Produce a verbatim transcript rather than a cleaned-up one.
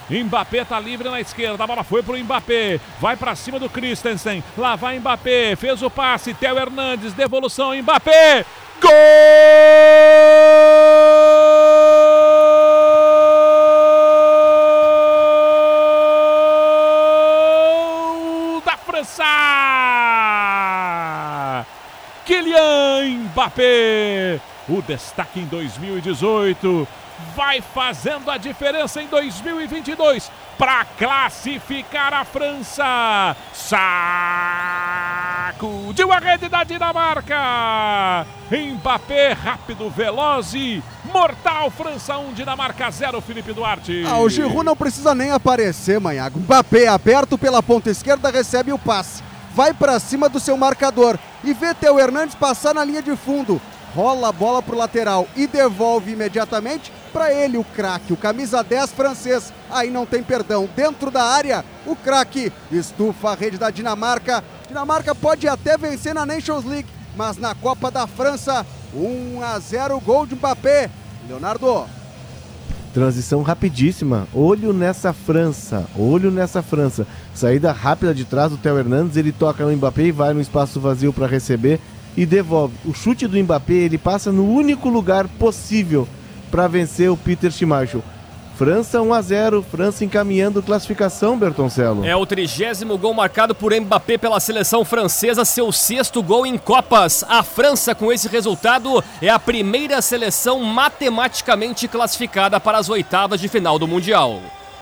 Mbappé tá livre na esquerda, a bola foi pro Mbappé, vai pra cima do Christensen, lá vai Mbappé, fez o passe, Theo Hernandes, devolução, Mbappé, gol da França! Kylian Mbappé, o destaque em dois mil e dezoito, vai fazendo a diferença em dois mil e vinte e dois para classificar a França. Sacudiu a rede da Dinamarca. Mbappé, rápido, veloz e mortal. França um, Dinamarca zero, Felipe Duarte. Ah, o Giroud não precisa nem aparecer, Manhago. Mbappé, aberto pela ponta esquerda, recebe o passe. Vai para cima do seu marcador e vê Theo Hernandes passar na linha de fundo. Rola a bola pro lateral e devolve imediatamente para ele, o craque, o camisa dez francês. Aí não tem perdão. Dentro da área, o craque estufa a rede da Dinamarca. Dinamarca pode até vencer na Nations League, mas na Copa da França, um a zero, gol de Mbappé. Leonardo. Transição rapidíssima, olho nessa França, olho nessa França. Saída rápida de trás do Theo Hernandes, ele toca no Mbappé e vai no espaço vazio para receber e devolve. O chute do Mbappé, ele passa no único lugar possível para vencer o Peter Schmeichel. França um a zero, França encaminhando classificação, Bertoncello. É o trigésimo gol marcado por Mbappé pela seleção francesa, seu sexto gol em Copas. A França, com esse resultado, é a primeira seleção matematicamente classificada para as oitavas de final do Mundial.